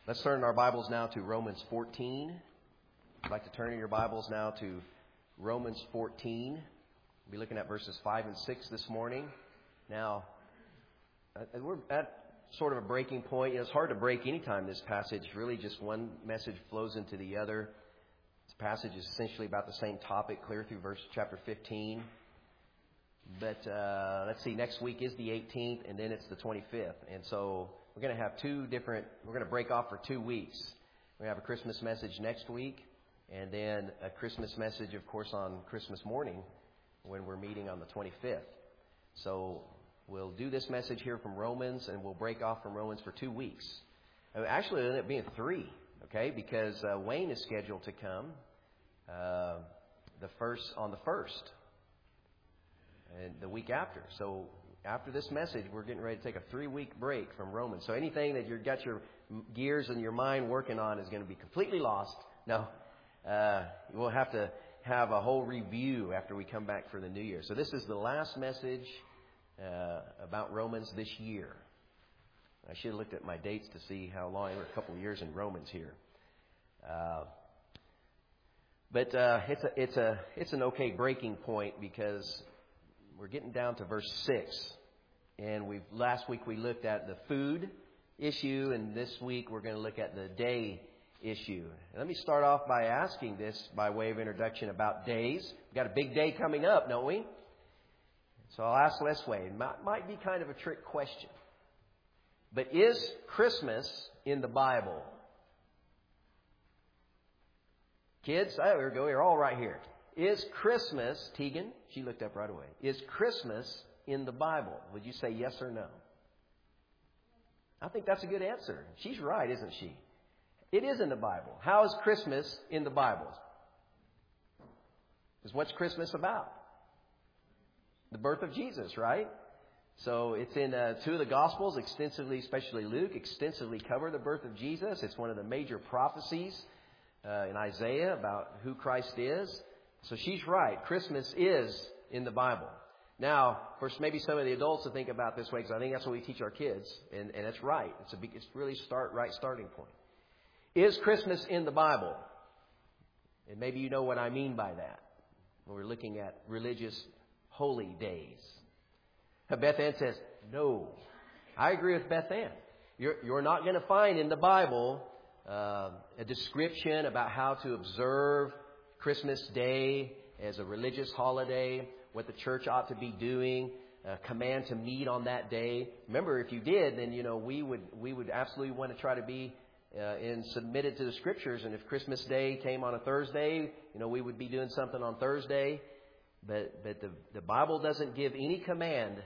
Let's turn our Bibles now to Romans 14. I'd like to turn in your Bibles now to Romans 14. We'll be looking at verses 5 and 6 this morning. Now, we're at sort of a breaking point. It's hard to break any time this passage. Really, just one message flows into the other. This passage is essentially about the same topic, clear through chapter 15. But let's see, next week is the 18th, and then it's the 25th. And so we're going to have we're going to break off for 2 weeks. We have a Christmas message next week, and then a Christmas message, of course, on Christmas morning when we're meeting on the 25th. So we'll do this message here from Romans, and we'll break off from Romans for 2 weeks. Actually, it'll end up being 3, okay, because Wayne is scheduled to come on the 1st. And the week after. So after this message, we're getting ready to take a 3-week break from Romans. So anything that you've got your gears and your mind working on is going to be completely lost. No, we'll have to have a whole review after we come back for the new year. So this is the last message about Romans this year. I should have looked at my dates to see how long. We're a couple of years in Romans here. But it's an okay breaking point because we're getting down to verse 6, and last week we looked at the food issue, and this week we're going to look at the day issue. And let me start off by asking this by way of introduction about days. We've got a big day coming up, don't we? So I'll ask this way. It might be kind of a trick question, but is Christmas in the Bible? Kids, there we go. You're all right here. Is Christmas, Tegan, she looked up right away, is Christmas in the Bible? Would you say yes or no? I think that's a good answer. She's right, isn't she? It is in the Bible. How is Christmas in the Bible? Because what's Christmas about? The birth of Jesus, right? So it's in 2 of the Gospels, extensively, especially Luke, extensively cover the birth of Jesus. It's one of the major prophecies in Isaiah about who Christ is. So she's right. Christmas is in the Bible. Now, of course, maybe some of the adults will think about this way because I think that's what we teach our kids, and that's right. It's really right starting point. Is Christmas in the Bible? And maybe you know what I mean by that when we're looking at religious holy days. Beth Ann says, no. I agree with Beth Ann. You're not going to find in the Bible a description about how to observe Christmas Day as a religious holiday, what the church ought to be doing, a command to meet on that day. Remember, if you did, then we would absolutely want to try to be submitted to the Scriptures. And if Christmas Day came on a Thursday, we would be doing something on Thursday. But the Bible doesn't give any command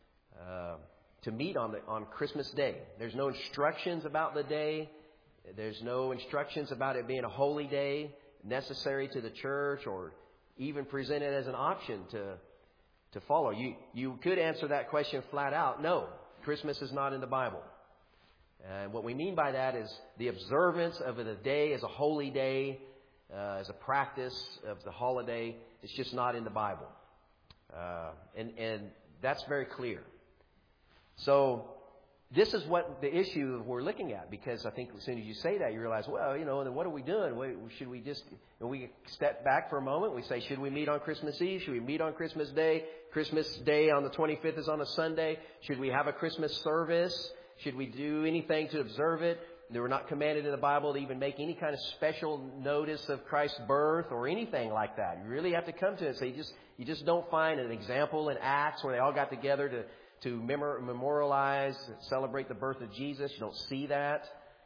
to meet on Christmas Day. There's no instructions about the day. There's no instructions about it being a holy day, necessary to the church, or even presented as an option to follow. You could answer that question flat out. No, Christmas is not in the Bible. And what we mean by that is the observance of the day as a holy day, as a practice of the holiday. It's just not in the Bible. And that's very clear. So this is what the issue we're looking at, because I think as soon as you say that, you realize, well, then what are we doing? Should we just, we step back for a moment. We say, should we meet on Christmas Eve? Should we meet on Christmas Day? Christmas Day on the 25th is on a Sunday. Should we have a Christmas service? Should we do anything to observe it? They were not commanded in the Bible to even make any kind of special notice of Christ's birth or anything like that. You really have to come to it. So you just don't find an example in Acts where they all got together to memorialize, celebrate the birth of Jesus. You don't see that.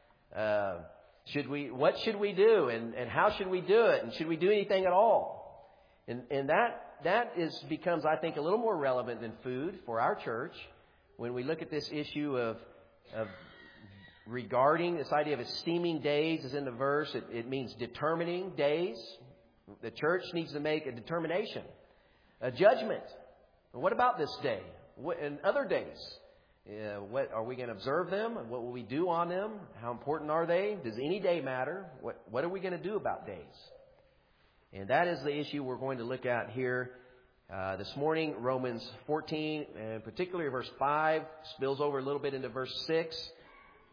What should we do, and how should we do it, and should we do anything at all? And that becomes, I think, a little more relevant than food for our church when we look at this issue of regarding this idea of esteeming days is in the verse. It means determining days. The church needs to make a determination, a judgment. What about this day? And other days? What are we going to observe them? What will we do on them? How important are they? Does any day matter? What are we going to do about days? And that is the issue we're going to look at here this morning. Romans 14, and particularly verse 5, spills over a little bit into verse 6.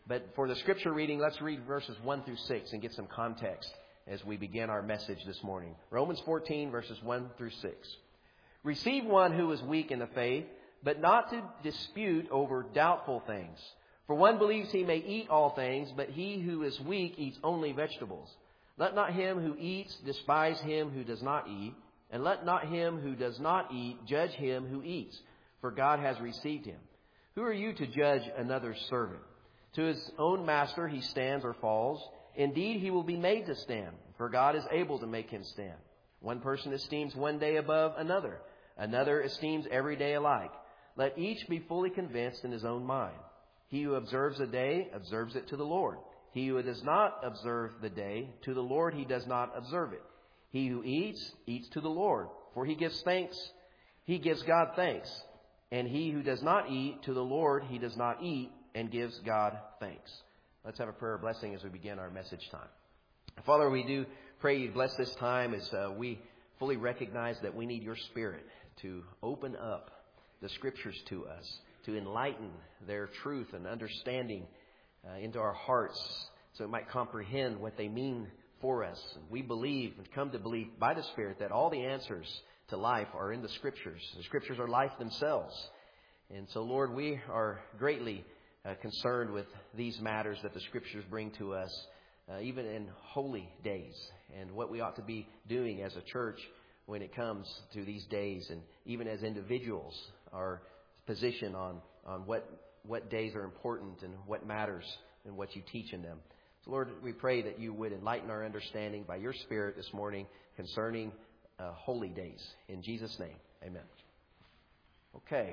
But for the scripture reading, let's read verses 1 through 6 and get some context as we begin our message this morning. Romans 14, verses 1 through 6. Receive one who is weak in the faith, but not to dispute over doubtful things. For one believes he may eat all things, but he who is weak eats only vegetables. Let not him who eats despise him who does not eat, and let not him who does not eat judge him who eats, for God has received him. Who are you to judge another's servant? To his own master he stands or falls. Indeed, he will be made to stand, for God is able to make him stand. One person esteems one day above another. Another esteems every day alike. Let each be fully convinced in his own mind. He who observes a day observes it to the Lord. He who does not observe the day, to the Lord he does not observe it. He who eats, eats to the Lord, for he gives thanks. He gives God thanks. And he who does not eat, to the Lord he does not eat, and gives God thanks. Let's have a prayer of blessing as we begin our message time. Father, we do pray you bless this time as we fully recognize that we need your Spirit to open up the Scriptures to us, to enlighten their truth and understanding into our hearts so we might comprehend what they mean for us. We believe and come to believe by the Spirit that all the answers to life are in the Scriptures. The Scriptures are life themselves. And so, Lord, we are greatly concerned with these matters that the Scriptures bring to us, even in holy days, and what we ought to be doing as a church when it comes to these days, and even as individuals, our position on what days are important and what matters and what you teach in them. So, Lord, we pray that you would enlighten our understanding by your Spirit this morning concerning holy days. In Jesus' name, amen. Okay.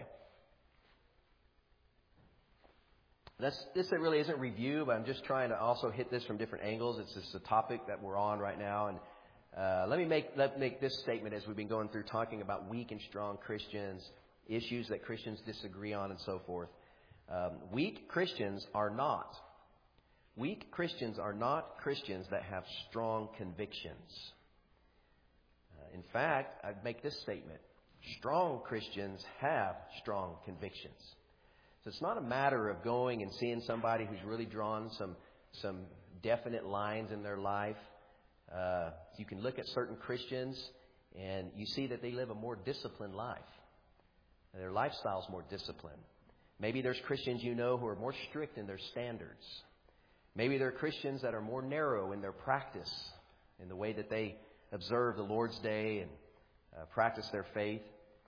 This really isn't review, but I'm just trying to also hit this from different angles. It's just a topic that we're on right now. And let me make this statement as we've been going through talking about weak and strong Christians, issues that Christians disagree on, and so forth. Weak Christians are not Christians that have strong convictions. In fact, I'd make this statement. Strong Christians have strong convictions. So it's not a matter of going and seeing somebody who's really drawn some definite lines in their life. You can look at certain Christians and you see that they live a more disciplined life. Their lifestyle is more disciplined. Maybe there's Christians you know who are more strict in their standards. Maybe there are Christians that are more narrow in their practice, in the way that they observe the Lord's Day and practice their faith.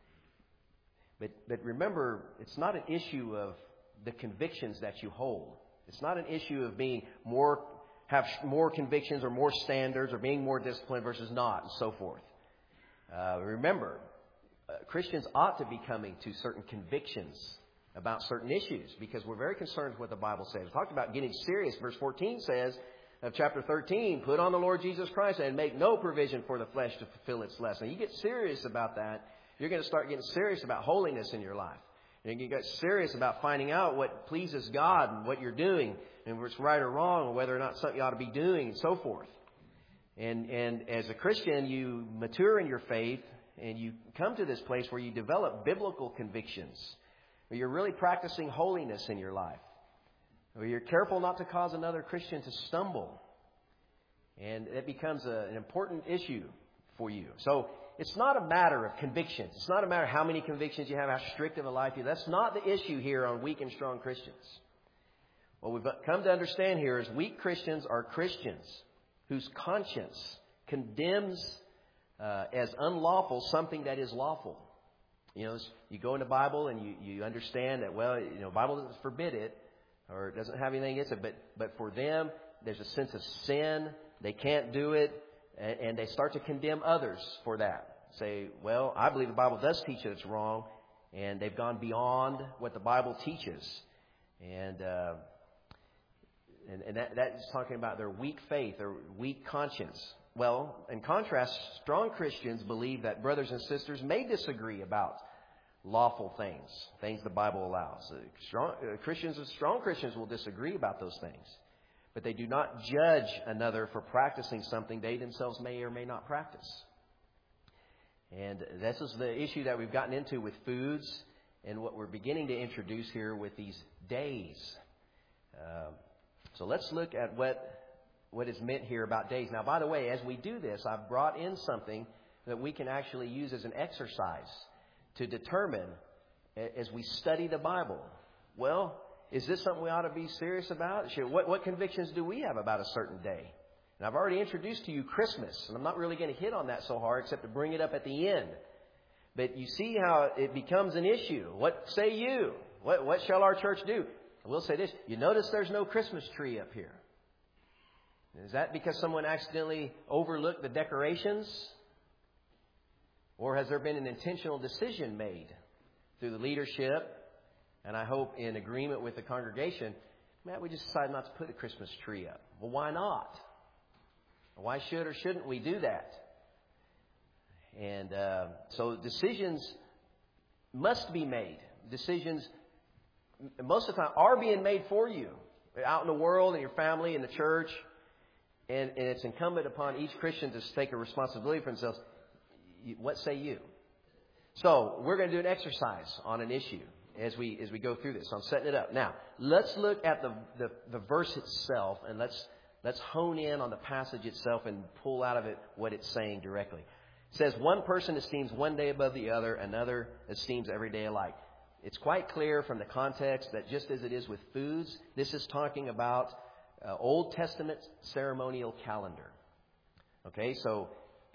But remember, it's not an issue of the convictions that you hold. It's not an issue of have more convictions or more standards or being more disciplined versus not, and so forth. Remember, Christians ought to be coming to certain convictions about certain issues because we're very concerned with what the Bible says. We talked about getting serious. Verse 14 says of chapter 13, put on the Lord Jesus Christ and make no provision for the flesh to fulfill its lust. Now, you get serious about that, you're going to start getting serious about holiness in your life. And you get serious about finding out what pleases God and what you're doing and what's right or wrong, or whether or not something you ought to be doing, and so forth. And as a Christian, you mature in your faith and you come to this place where you develop biblical convictions, where you're really practicing holiness in your life, where you're careful not to cause another Christian to stumble. And it becomes an important issue for you. So it's not a matter of convictions. It's not a matter of how many convictions you have, how strict of a life you have. That's not the issue here on weak and strong Christians. What we've come to understand here is weak Christians are Christians whose conscience condemns as unlawful something that is lawful. You know, you go in the Bible and you understand that, well, you know, the Bible doesn't forbid it or it doesn't have anything against it, but for them, there's a sense of sin. They can't do it, and they start to condemn others for that. Say, well, I believe the Bible does teach that it's wrong, and they've gone beyond what the Bible teaches. And that's talking about their weak faith, their weak conscience. Well, in contrast, strong Christians believe that brothers and sisters may disagree about lawful things the Bible allows. Strong Christians will disagree about those things, but they do not judge another for practicing something they themselves may or may not practice. And this is the issue that we've gotten into with foods and what we're beginning to introduce here with these days. So let's look at what is meant here about days. Now, by the way, as we do this, I've brought in something that we can actually use as an exercise to determine as we study the Bible. Well, is this something we ought to be serious about? What convictions do we have about a certain day? And I've already introduced to you Christmas, and I'm not really going to hit on that so hard except to bring it up at the end. But you see how it becomes an issue. What say you? What shall our church do? I will say this. You notice there's no Christmas tree up here. Is that because someone accidentally overlooked the decorations? Or has there been an intentional decision made through the leadership, and I hope in agreement with the congregation, Matt, we just decided not to put a Christmas tree up. Well, why not? Why should or shouldn't we do that? And so decisions must be made. Decisions, most of the time, are being made for you out in the world, in your family, in the church. And it's incumbent upon each Christian to take a responsibility for themselves. What say you? So we're going to do an exercise on an issue as we go through this. So I'm setting it up. Now, let's look at the verse itself, and let's hone in on the passage itself and pull out of it what it's saying directly. It says, one person esteems one day above the other, another esteems every day alike. It's quite clear from the context that just as it is with foods, this is talking about Old Testament ceremonial calendar. Okay, so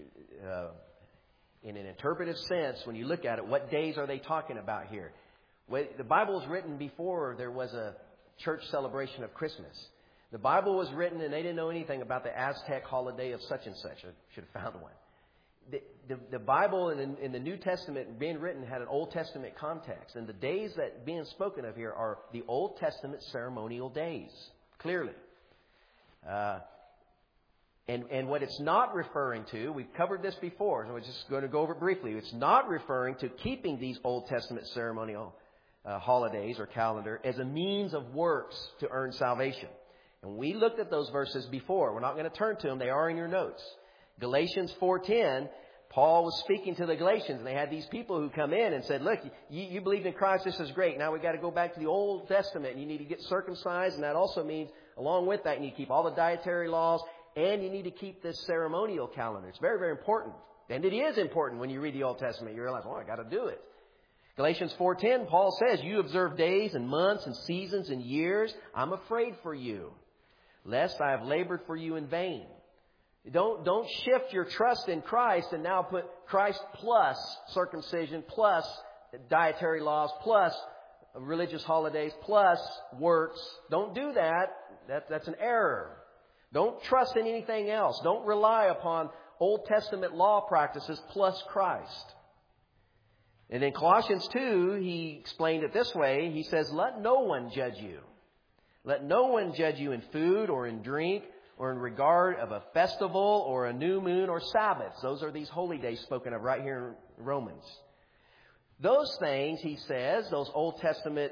in an interpretive sense, when you look at it, what days are they talking about here? Well, the Bible was written before there was a church celebration of Christmas. The Bible was written and they didn't know anything about the Aztec holiday of such and such. I should have found one. The Bible in the New Testament being written had an Old Testament context. And the days that being spoken of here are the Old Testament ceremonial days, clearly. And what it's not referring to, we've covered this before, so we're just going to go over it briefly. It's not referring to keeping these Old Testament ceremonial holidays or calendar as a means of works to earn salvation. And we looked at those verses before. We're not going to turn to them. They are in your notes. Galatians 4:10, Paul was speaking to the Galatians, and they had these people who come in and said, look, you believed in Christ, this is great. Now we've got to go back to the Old Testament, and you need to get circumcised, and that also means, along with that, you need to keep all the dietary laws, and you need to keep this ceremonial calendar. It's very, very important. And it is important when you read the Old Testament. You realize, I got to do it. Galatians 4:10, Paul says, you observe days and months and seasons and years. I'm afraid for you, lest I have labored for you in vain. Don't shift your trust in Christ and now put Christ plus circumcision, plus dietary laws, plus religious holidays, plus works. Don't do that. That's an error. Don't trust in anything else. Don't rely upon Old Testament law practices plus Christ. And in Colossians 2, he explained it this way. He says, let no one judge you. Let no one judge you in food or in drink or in regard of a festival or a new moon or Sabbaths. Those are these holy days spoken of right here in Romans. Those things, he says, those Old Testament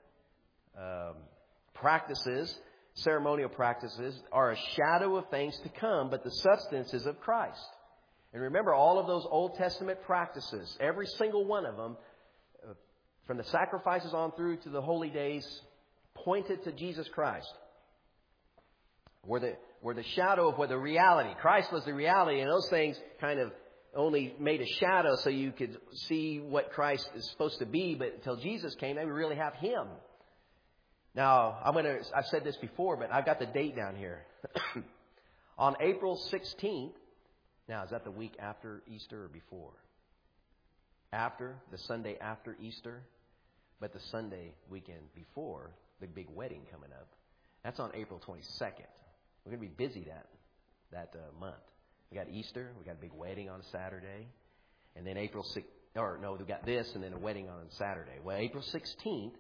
practices, ceremonial practices, are a shadow of things to come, but the substance is of Christ. And remember, all of those Old Testament practices, every single one of them, from the sacrifices on through to the holy days, pointed to Jesus Christ. Were the shadow of the reality. Christ was the reality, and those things kind of only made a shadow so you could see what Christ is supposed to be, but until Jesus came, then we really have Him. Now, I've said this before, but I've got the date down here. On April 16th, now is that the week after Easter or before? After, the Sunday after Easter, but the Sunday weekend before the big wedding coming up. That's on April 22nd. We're going to be busy that month. We got Easter, we got a big wedding on a Saturday, and then April 6th, we got this and then a wedding on Saturday. Well, April 16th,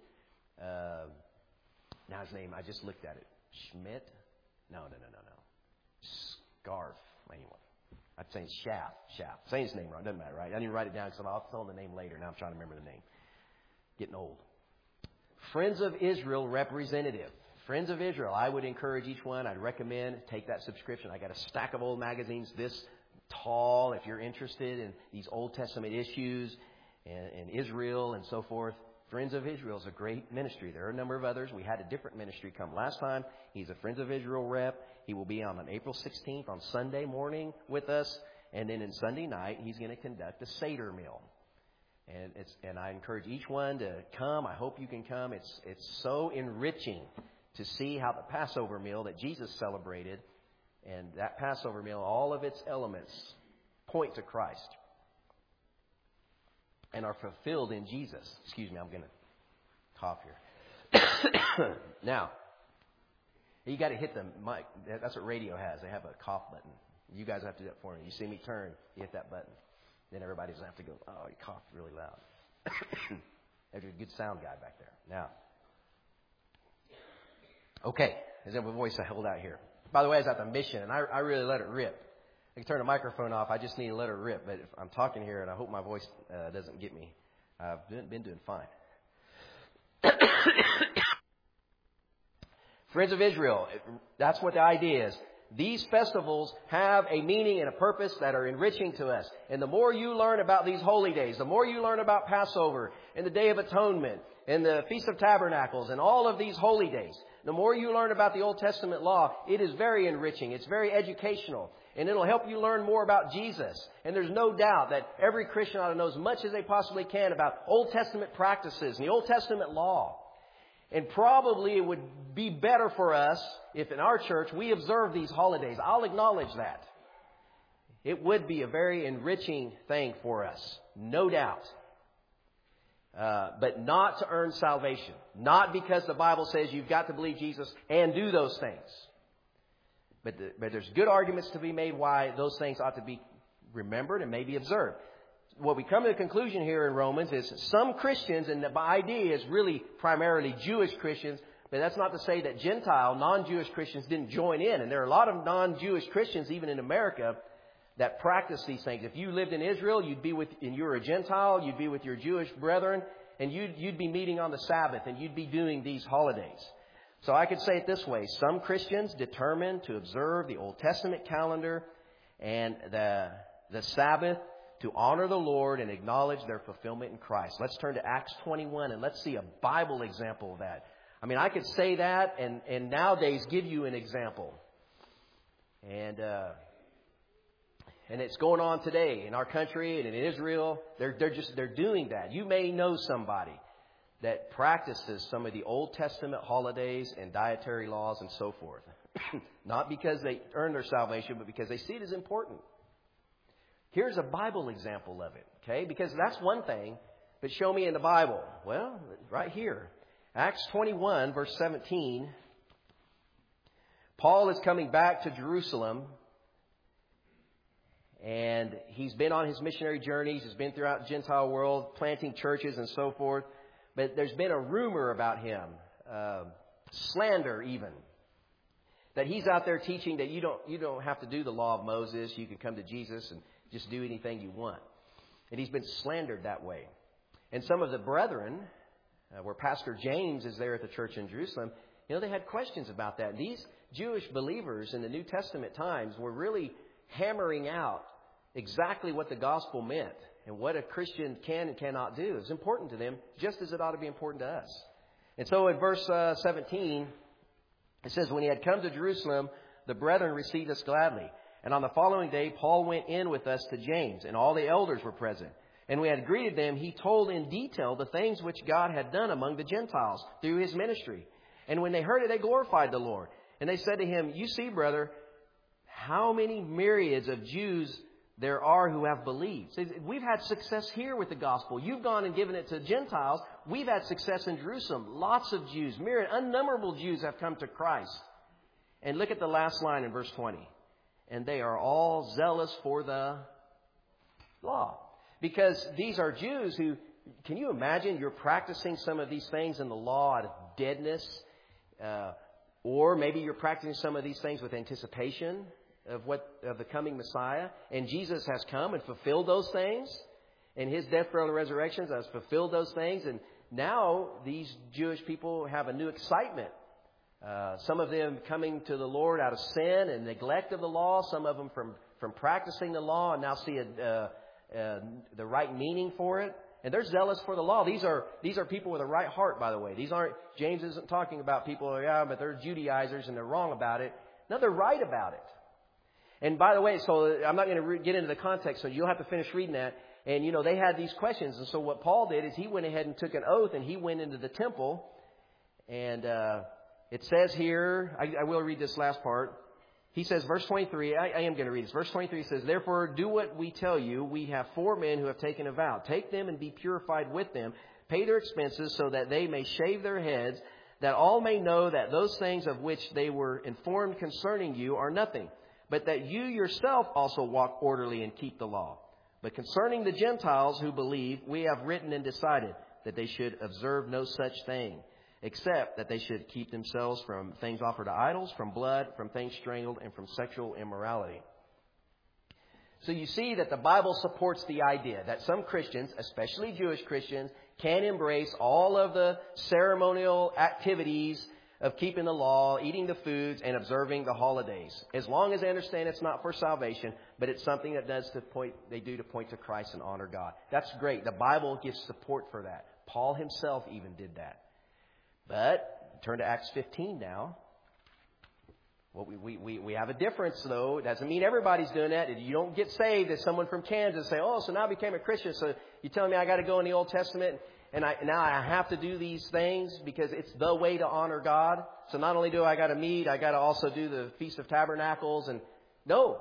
now his name, I just looked at it. Schmidt? No. Scarf. Anyway, I'm saying Schaff. Saying his name wrong. Doesn't matter, right? I didn't write it down because I'll tell him the name later. Now I'm trying to remember the name. Getting old. Friends of Israel representative. Friends of Israel. I would encourage each one. I'd recommend take that subscription. I got a stack of old magazines this tall if you're interested in these Old Testament issues and Israel and so forth. Friends of Israel is a great ministry. There are a number of others. We had a different ministry come last time. He's a Friends of Israel rep. He will be on April 16th on Sunday morning with us. And then on Sunday night, he's going to conduct a Seder meal. And I encourage each one to come. I hope you can come. It's so enriching to see how the Passover meal that Jesus celebrated, and that Passover meal, all of its elements point to Christ and are fulfilled in Jesus. Excuse me, I'm going to cough here. Now, you got to hit the mic. That's what radio has. They have a cough button. You guys have to do that for me. You see me turn, you hit that button. Then everybody doesn't have to go, oh, he coughed really loud. There's a good sound guy back there. Now, okay, is that my voice I hold out here? By the way, I was at the mission, and I really let it rip. I can turn the microphone off. I just need to let it rip. But if I'm talking here, and I hope my voice doesn't get me, I've been doing fine. Friends of Israel, that's what the idea is. These festivals have a meaning and a purpose that are enriching to us. And the more you learn about these holy days, the more you learn about Passover and the Day of Atonement and the Feast of Tabernacles and all of these holy days, the more you learn about the Old Testament law, it is very enriching. It's very educational. And it'll help you learn more about Jesus. And there's no doubt that every Christian ought to know as much as they possibly can about Old Testament practices and the Old Testament law. And probably it would be better for us if in our church we observe these holidays. I'll acknowledge that. It would be a very enriching thing for us, no doubt. But not to earn salvation. Not because the Bible says you've got to believe Jesus and do those things. But there's good arguments to be made why those things ought to be remembered and maybe observed. What we come to the conclusion here in Romans is some Christians, and the idea is really primarily Jewish Christians, but that's not to say that Gentile, non-Jewish Christians didn't join in. And there are a lot of non-Jewish Christians, even in America, that practice these things. If you lived in Israel, and you were a Gentile, you'd be with your Jewish brethren, and you'd be meeting on the Sabbath, and you'd be doing these holidays. So I could say it this way. Some Christians determined to observe the Old Testament calendar and the Sabbath to honor the Lord and acknowledge their fulfillment in Christ. Let's turn to Acts 21 and let's see a Bible example of that. I mean, I could say that and nowadays give you an example. And it's going on today in our country and in Israel. They're doing that. You may know somebody that practices some of the Old Testament holidays and dietary laws and so forth. Not because they earn their salvation, but because they see it as important. Here's a Bible example of it, okay? Because that's one thing, but show me in the Bible. Well, right here. Acts 21, verse 17. Paul is coming back to Jerusalem, and he's been on his missionary journeys. He's been throughout the Gentile world, planting churches and so forth. But there's been a rumor about him, slander even, that he's out there teaching that you don't have to do the law of Moses. You can come to Jesus and just do anything you want. And he's been slandered that way. And some of the brethren, where Pastor James is there at the church in Jerusalem, they had questions about that. And these Jewish believers in the New Testament times were really hammering out exactly what the gospel meant and what a Christian can and cannot do. It's important to them, just as it ought to be important to us. And so in verse 17, it says, when he had come to Jerusalem, the brethren received us gladly. And on the following day, Paul went in with us to James, and all the elders were present. And we had greeted them. He told in detail the things which God had done among the Gentiles through his ministry. And when they heard it, they glorified the Lord. And they said to him, you see, brother, how many myriads of Jews there are who have believed. So we've had success here with the gospel. You've gone and given it to Gentiles. We've had success in Jerusalem. Lots of Jews, myriad, unnumberable Jews have come to Christ. And look at the last line in verse 20. And they are all zealous for the law. Because these are Jews who, can you imagine you're practicing some of these things in the law out of deadness? Or maybe you're practicing some of these things with anticipation of the coming Messiah. And Jesus has come and fulfilled those things. And his death, burial, and resurrection has fulfilled those things. And now these Jewish people have a new excitement. Some of them coming to the Lord out of sin and neglect of the law. Some of them from practicing the law and now see the right meaning for it. And they're zealous for the law. These are people with a right heart, by the way. James isn't talking about people, but they're Judaizers and they're wrong about it. No, they're right about it. And by the way, so I'm not going to get into the context, so you'll have to finish reading that. And, they had these questions. And so what Paul did is he went ahead and took an oath, and he went into the temple. And it says here, I will read this last part. He says, verse 23, I am going to read this. Verse 23 says, therefore, do what we tell you. We have 4 men who have taken a vow. Take them and be purified with them. Pay their expenses so that they may shave their heads, that all may know that those things of which they were informed concerning you are nothing, but that you yourself also walk orderly and keep the law. But concerning the Gentiles who believe, we have written and decided that they should observe no such thing, except that they should keep themselves from things offered to idols, from blood, from things strangled, and from sexual immorality. So you see that the Bible supports the idea that some Christians, especially Jewish Christians, can embrace all of the ceremonial activities of keeping the law, eating the foods, and observing the holidays. As long as they understand it's not for salvation, but it's something that they do to point to Christ and honor God. That's great. The Bible gives support for that. Paul himself even did that. But turn to Acts 15 now. Well, we have a difference, though. It doesn't mean everybody's doing that. You don't get saved as someone from Kansas say, oh, so now I became a Christian, so you're telling me I got to go in the Old Testament and now I have to do these things because it's the way to honor God. So not only do I got to meet, I got to also do the Feast of Tabernacles. And no.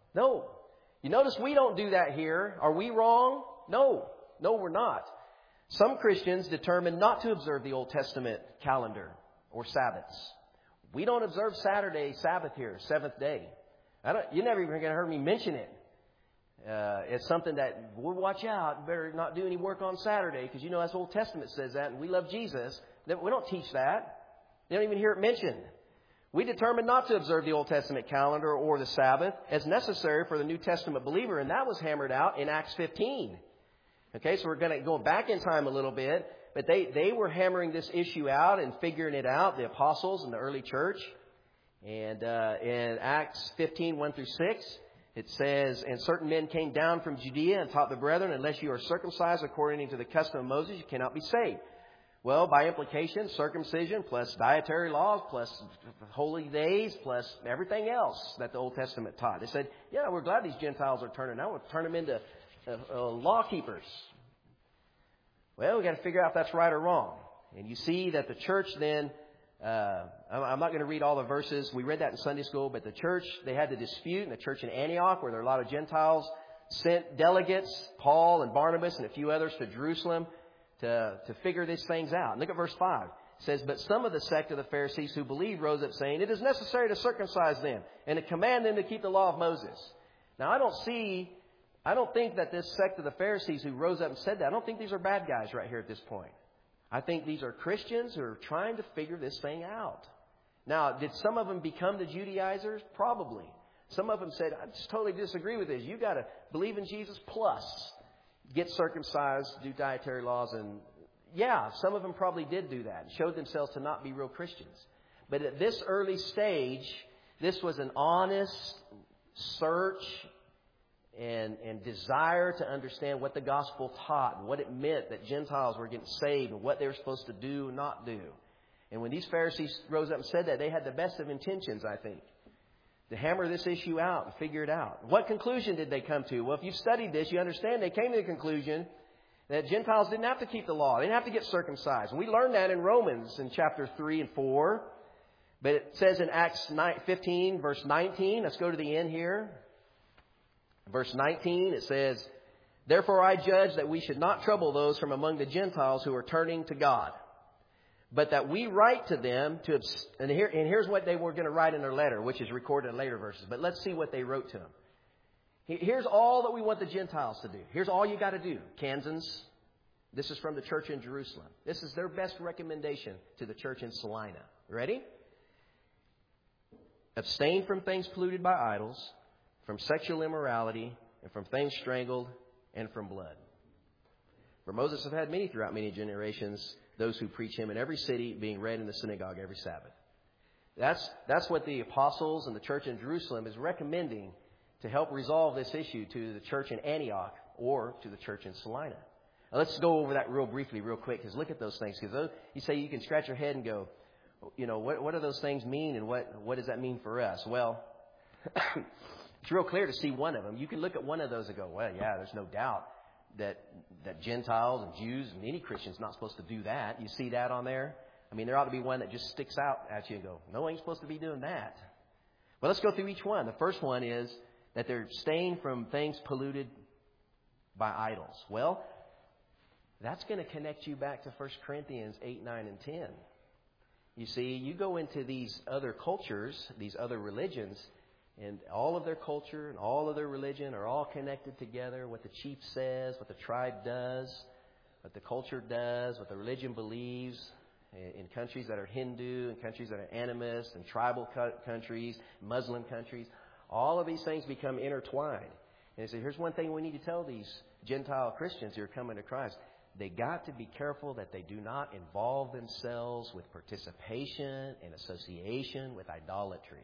You notice we don't do that here. Are we wrong? No, we're not. Some Christians determine not to observe the Old Testament calendar or Sabbaths. We don't observe Sabbath here, 7th day. You're never even going to hear me mention it. It's something that we'll watch out. Better not do any work on Saturday because that's the Old Testament says that, and we love Jesus. We don't teach that. They don't even hear it mentioned. We determined not to observe the Old Testament calendar or the Sabbath as necessary for the New Testament believer, and that was hammered out in Acts 15. Okay, so we're going to go back in time a little bit, but they were hammering this issue out and figuring it out, the apostles and the early church. And in Acts 15, 1 through 6, it says, and certain men came down from Judea and taught the brethren, unless you are circumcised according to the custom of Moses, you cannot be saved. Well, by implication, circumcision plus dietary laws plus holy days plus everything else that the Old Testament taught. They said, yeah, we're glad these Gentiles are turning. Now we'll turn them into law keepers. Well, we've got to figure out if that's right or wrong. And you see that the church then, I'm not going to read all the verses. We read that in Sunday school, but the church, they had the dispute in the church in Antioch where there are a lot of Gentiles, sent delegates, Paul and Barnabas and a few others to Jerusalem to figure these things out. Look at verse 5. It says, but some of the sect of the Pharisees who believed rose up saying, it is necessary to circumcise them and to command them to keep the law of Moses. Now, I don't think that this sect of the Pharisees who rose up and said that, I don't think these are bad guys right here at this point. I think these are Christians who are trying to figure this thing out. Now, did some of them become the Judaizers? Probably. Some of them said, I just totally disagree with this. You got to believe in Jesus plus get circumcised, do dietary laws. And yeah, some of them probably did do that and showed themselves to not be real Christians. But at this early stage, this was an honest search and desire to understand what the gospel taught and what it meant that Gentiles were getting saved and what they were supposed to do and not do. And when these Pharisees rose up and said that, they had the best of intentions, I think, to hammer this issue out and figure it out. What conclusion did they come to? Well, if you've studied this, you understand they came to the conclusion that Gentiles didn't have to keep the law. They didn't have to get circumcised. And we learned that in Romans in chapter 3 and 4. But it says in Acts 15, verse 19, let's go to the end here. Verse 19, it says, therefore I judge that we should not trouble those from among the Gentiles who are turning to God, but that we write to them to, and here's what they were going to write in their letter, which is recorded in later verses. But let's see what they wrote to them. Here's all that we want the Gentiles to do. Here's all you got to do. Kansans, this is from the church in Jerusalem. This is their best recommendation to the church in Salina. Ready? Abstain from things polluted by idols, from sexual immorality, and from things strangled, and from blood. For Moses have had many throughout many generations, those who preach him in every city, being read in the synagogue every Sabbath. That's what the apostles and the church in Jerusalem is recommending to help resolve this issue to the church in Antioch or to the church in Salina. Now, let's go over that real briefly, real quick, because look at those things. Because you say you can scratch your head and go, what do those things mean, and what does that mean for us? Well, it's real clear to see one of them. You can look at one of those and go, well, yeah, there's no doubt that Gentiles and Jews and any Christians not supposed to do that. You see that on there? I mean, there ought to be one that just sticks out at you and go, no, I ain't supposed to be doing that. Well, let's go through each one. The first one is that they're staying from things polluted by idols. Well, that's going to connect you back to 1 Corinthians 8, 9, and 10. You see, you go into these other cultures, these other religions, and all of their culture and all of their religion are all connected together. What the chief says, what the tribe does, what the culture does, what the religion believes. In countries that are Hindu, in countries that are animist, and tribal countries, Muslim countries, all of these things become intertwined. And so here's one thing we need to tell these Gentile Christians who are coming to Christ. They got to be careful that they do not involve themselves with participation and association with idolatry.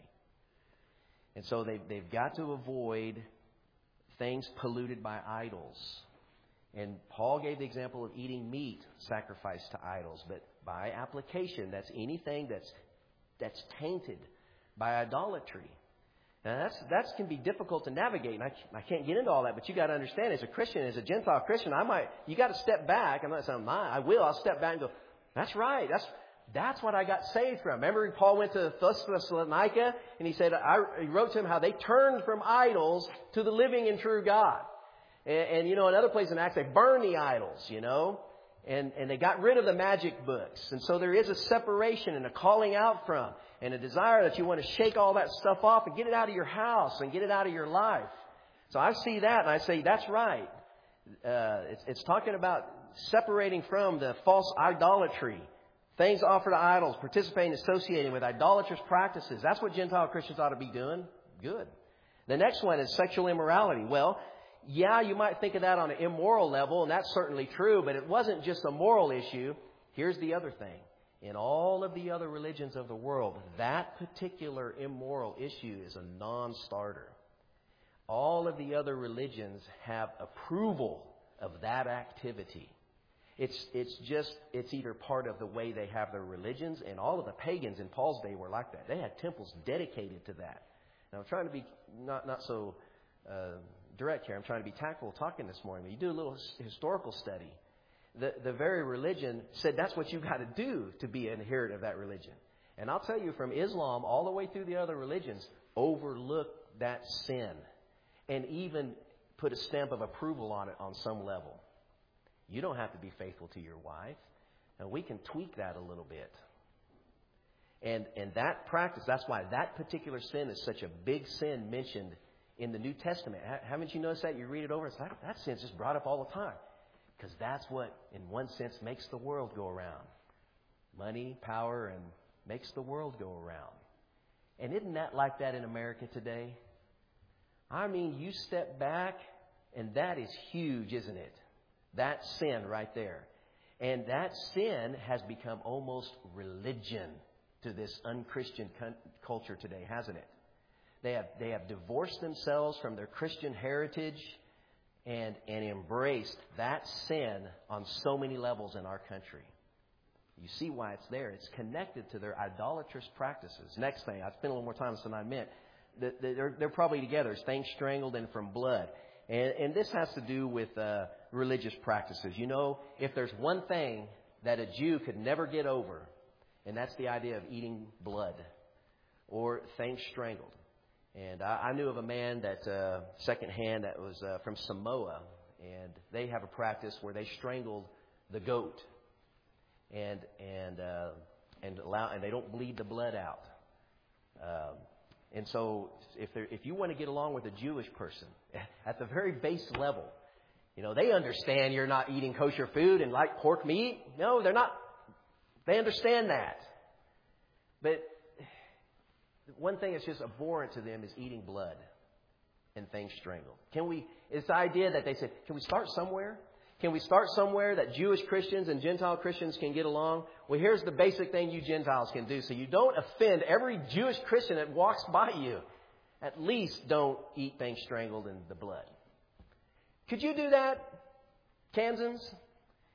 And so they've got to avoid things polluted by idols. And Paul gave the example of eating meat sacrificed to idols. But by application, that's anything that's tainted by idolatry. Now, that can be difficult to navigate, and I can't get into all that, but you got to understand, as a Christian, as a Gentile Christian, you got to step back. I'm not saying I will. I'll step back and go, that's right. That's what I got saved from. Remember, Paul went to Thessalonica, and he said, he wrote to him how they turned from idols to the living and true God. And another place in Acts, they burned the idols, and they got rid of the magic books. And so there is a separation and a calling out from and a desire that you want to shake all that stuff off and get it out of your house and get it out of your life. So I see that and I say, that's right. It's talking about separating from the false idolatry, things offered to idols, participating, associating with idolatrous practices. That's what Gentile Christians ought to be doing. Good. The next one is sexual immorality. Well, yeah, you might think of that on an immoral level, and that's certainly true, but it wasn't just a moral issue. Here's the other thing. In all of the other religions of the world, that particular immoral issue is a non-starter. All of the other religions have approval of that activity. It's either part of the way they have their religions, and all of the pagans in Paul's day were like that. They had temples dedicated to that. Now, I'm trying to be not so direct here. I'm trying to be tactful talking this morning. But you do a little historical study. The very religion said that's what you got to do to be an adherent of that religion. And I'll tell you, from Islam all the way through the other religions, overlook that sin and even put a stamp of approval on it on some level. You don't have to be faithful to your wife. And we can tweak that a little bit. And that practice, that's why that particular sin is such a big sin mentioned in the New Testament. Haven't you noticed that? You read it over, it's like, that sin's just brought up all the time. Because that's what, in one sense, makes the world go around. Money, power, and makes the world go around. And isn't that like that in America today? I mean, you step back, and that is huge, isn't it? That sin right there. And that sin has become almost religion to this unchristian culture today, hasn't it? They have divorced themselves from their Christian heritage and embraced that sin on so many levels in our country. You see why it's there. It's connected to their idolatrous practices. Next thing, I spent a little more time than I meant. They're probably together. It's things strangled and from blood. And this has to do with religious practices. If there's one thing that a Jew could never get over, and that's the idea of eating blood or things strangled. And I knew of a man that secondhand that was from Samoa, and they have a practice where they strangled the goat, and they don't bleed the blood out. And so, if you want to get along with a Jewish person at the very base level, they understand you're not eating kosher food and like pork meat. No, they're not. They understand that, but one thing that's just abhorrent to them is eating blood and things strangled. It's the idea that they said, can we start somewhere? Can we start somewhere that Jewish Christians and Gentile Christians can get along? Well, here's the basic thing you Gentiles can do. So you don't offend every Jewish Christian that walks by you. At least don't eat things strangled in the blood. Could you do that, Kansans?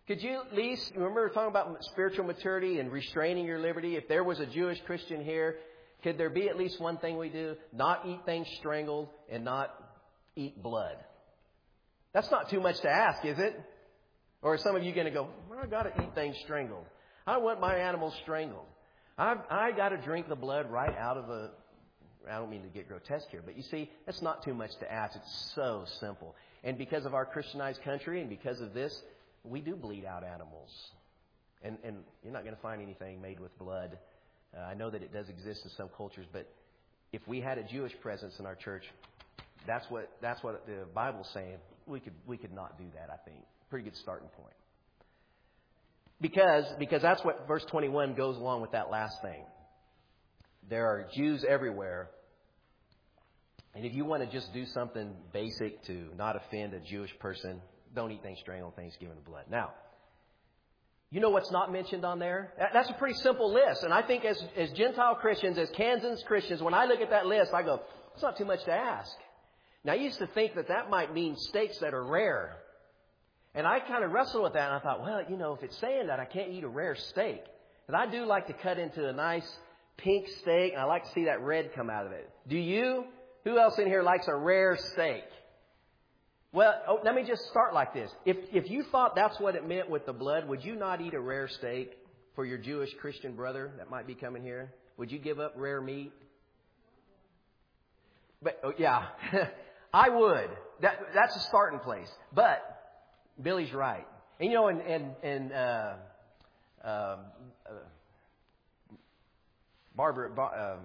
Could you at least, remember we were talking about spiritual maturity and restraining your liberty? If there was a Jewish Christian here, could there be at least one thing we do? Not eat things strangled and not eat blood. That's not too much to ask, is it? Or are some of you going to go, well, I got to eat things strangled. I want my animals strangled. I got to drink the blood right out of the... I don't mean to get grotesque here, but you see, that's not too much to ask. It's so simple. And because of our Christianized country and because of this, we do bleed out animals. And you're not going to find anything made with blood. I know that it does exist in some cultures, but if we had a Jewish presence in our church, that's what the Bible's saying. We could not do that, I think. Pretty good starting point. Because that's what verse 21 goes along with that last thing. There are Jews everywhere. And if you want to just do something basic to not offend a Jewish person, don't eat things strangled, things given to blood. Now, you know what's not mentioned on there? That's a pretty simple list. And I think as Gentile Christians, as Kansas Christians, when I look at that list, I go, it's not too much to ask. Now, I used to think that might mean steaks that are rare. And I kind of wrestled with that, and I thought, well, if it's saying that I can't eat a rare steak, and I do like to cut into a nice pink steak, and I like to see that red come out of it. Do you? Who else in here likes a rare steak? Well, let me just start like this. If you thought that's what it meant with the blood, would you not eat a rare steak for your Jewish Christian brother that might be coming here? Would you give up rare meat? But yeah, I would. That's a starting place. But Billy's right. And Barbara,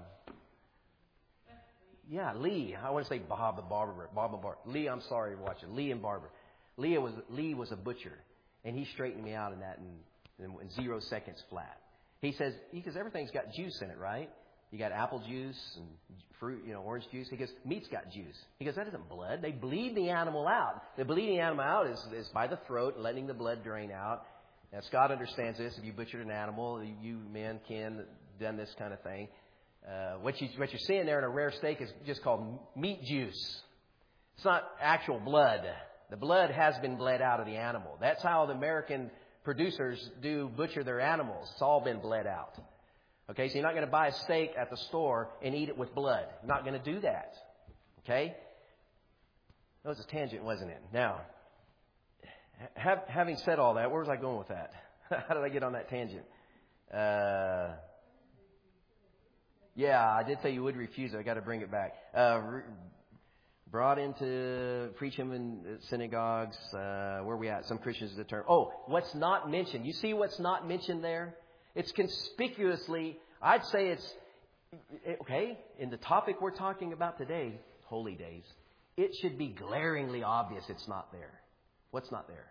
Lee. I want to say Bob and Barbara. Lee, I'm sorry, watching. Lee and Barbara. Lee was a butcher, and he straightened me out in that in 0 seconds flat. He says everything's got juice in it, right? You got apple juice and fruit, orange juice. He goes, meat's got juice. He goes, that isn't blood. They bleed the animal out. The bleeding animal out is by the throat, letting the blood drain out. Now, Scott understands this. If you butchered an animal, you men can done this kind of thing. What you're seeing there in a rare steak is just called meat juice. It's not actual blood. The blood has been bled out of the animal. That's how the American producers do butcher their animals. It's all been bled out. Okay, so you're not going to buy a steak at the store and eat it with blood. You're not going to do that. Okay? That was a tangent, wasn't it? Now, having said all that, where was I going with that? How did I get on that tangent? Yeah, I did say you would refuse it. I got to bring it back. Brought into preach him in synagogues. Where are we at? Some Christians determine. Oh, what's not mentioned? You see what's not mentioned there? It's conspicuously, I'd say it's, okay, in the topic we're talking about today, holy days, it should be glaringly obvious it's not there. What's not there?